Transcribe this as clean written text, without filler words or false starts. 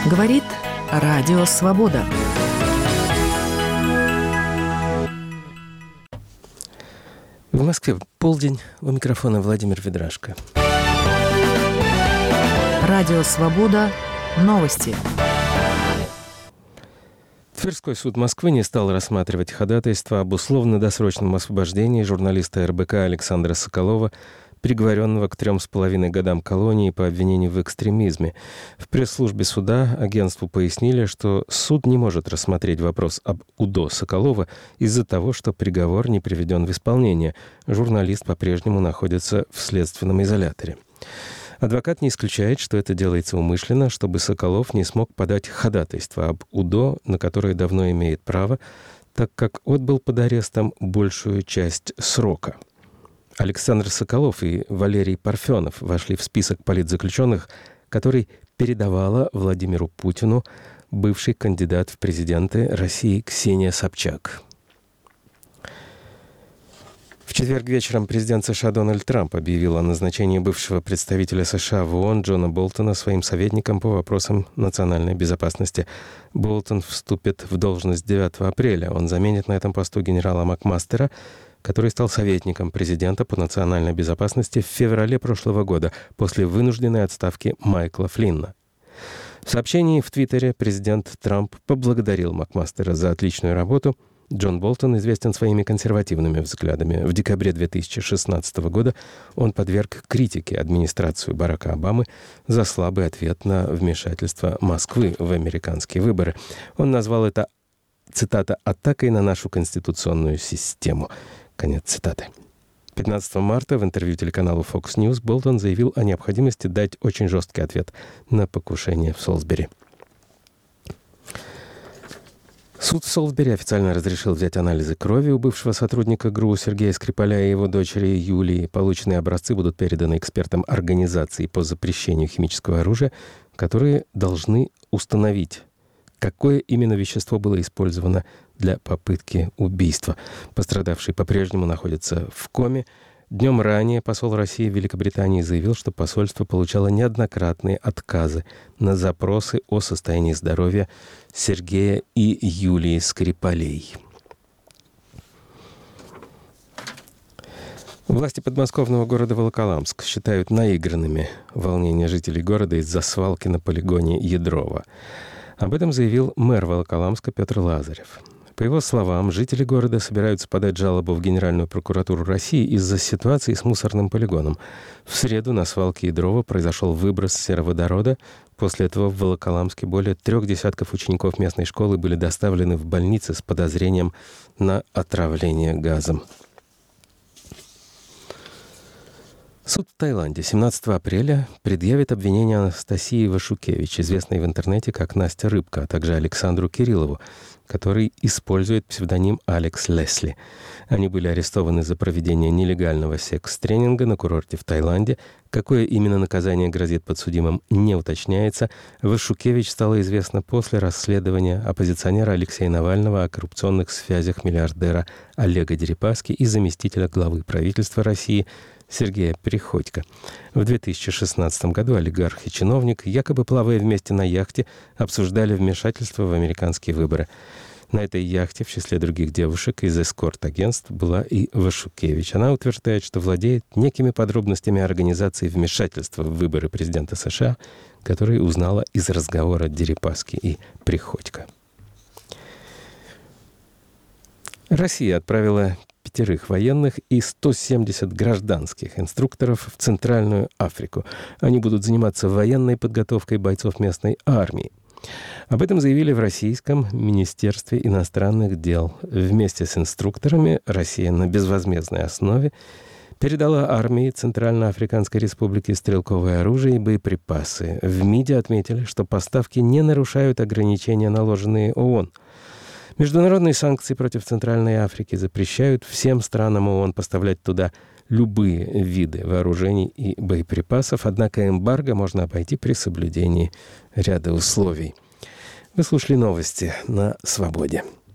Говорит Радио Свобода. В Москве полдень. У микрофона Владимир Ведрашко. Радио Свобода. Новости. Тверской суд Москвы не стал рассматривать ходатайство об условно-досрочном освобождении журналиста РБК Александра Соколова, приговоренного к 3,5 годам колонии по обвинению в экстремизме. В пресс-службе суда агентству пояснили, что суд не может рассмотреть вопрос об УДО Соколова из-за того, что приговор не приведен в исполнение. Журналист по-прежнему находится в следственном изоляторе. Адвокат не исключает, что это делается умышленно, чтобы Соколов не смог подать ходатайство об УДО, на которое давно имеет право, так как отбыл под арестом большую часть срока. Александр Соколов и Валерий Парфенов вошли в список политзаключенных, который передавала Владимиру Путину бывший кандидат в президенты России Ксения Собчак. В четверг вечером президент США Дональд Трамп объявил о назначении бывшего представителя США в ООН Джона Болтона своим советником по вопросам национальной безопасности. Болтон вступит в должность 9 апреля. Он заменит на этом посту генерала Макмастера, который стал советником президента по национальной безопасности в феврале прошлого года после вынужденной отставки Майкла Флинна. В сообщении в Твиттере президент Трамп поблагодарил Макмастера за отличную работу. Джон Болтон известен своими консервативными взглядами. В декабре 2016 года он подверг критике администрацию Барака Обамы за слабый ответ на вмешательство Москвы в американские выборы. Он назвал это, цитата, «атакой на нашу конституционную систему». Конец цитаты. 15 марта в интервью телеканалу Fox News Болтон заявил о необходимости дать очень жесткий ответ на покушение в Солсбери. Суд в Солсбери официально разрешил взять анализы крови у бывшего сотрудника ГРУ Сергея Скрипаля и его дочери Юлии. Полученные образцы будут переданы экспертам Организации по запрещению химического оружия, которые должны установить, какое именно вещество было использовано для попытки убийства. Пострадавший по-прежнему находится в коме. Днем ранее посол России в Великобритании заявил, что посольство получало неоднократные отказы на запросы о состоянии здоровья Сергея и Юлии Скрипалей. Власти подмосковного города Волоколамск считают наигранными волнения жителей города из-за свалки на полигоне Ядрова. Об этом заявил мэр Волоколамска Петр Лазарев. По его словам, жители города собираются подать жалобу в Генеральную прокуратуру России из-за ситуации с мусорным полигоном. В среду на свалке Ядрова произошел выброс сероводорода. После этого в Волоколамске более 3 десятков учеников местной школы были доставлены в больницы с подозрением на отравление газом. Суд в Таиланде 17 апреля предъявит обвинение Анастасии Вашукевич, известной в интернете как Настя Рыбка, а также Александру Кириллову, который использует псевдоним Алекс Лесли. Они были арестованы за проведение нелегального секс-тренинга на курорте в Таиланде. Какое именно наказание грозит подсудимым, не уточняется. Вашукевич стала известна после расследования оппозиционера Алексея Навального о коррупционных связях миллиардера Олега Дерипаски и заместителя главы правительства России Сергея Приходько. В 2016 году олигарх и чиновник, якобы плавая вместе на яхте, обсуждали вмешательство в американские выборы. На этой яхте в числе других девушек из эскорт-агентств была и Вашукевич. Она утверждает, что владеет некими подробностями организации вмешательства в выборы президента США, которые узнала из разговора Дерипаски и Приходько. Россия отправила 5 военных и 170 гражданских инструкторов в Центральную Африку. Они будут заниматься военной подготовкой бойцов местной армии. Об этом заявили в Российском Министерстве иностранных дел. Вместе с инструкторами Россия на безвозмездной основе передала армии Центральноафриканской Республики стрелковое оружие и боеприпасы. В МИДе отметили, что поставки не нарушают ограничения, наложенные ООН. Международные санкции против Центральной Африки запрещают всем странам ООН поставлять туда любые виды вооружений и боеприпасов, однако эмбарго можно обойти при соблюдении ряда условий. Вы слушали новости на «Свободе».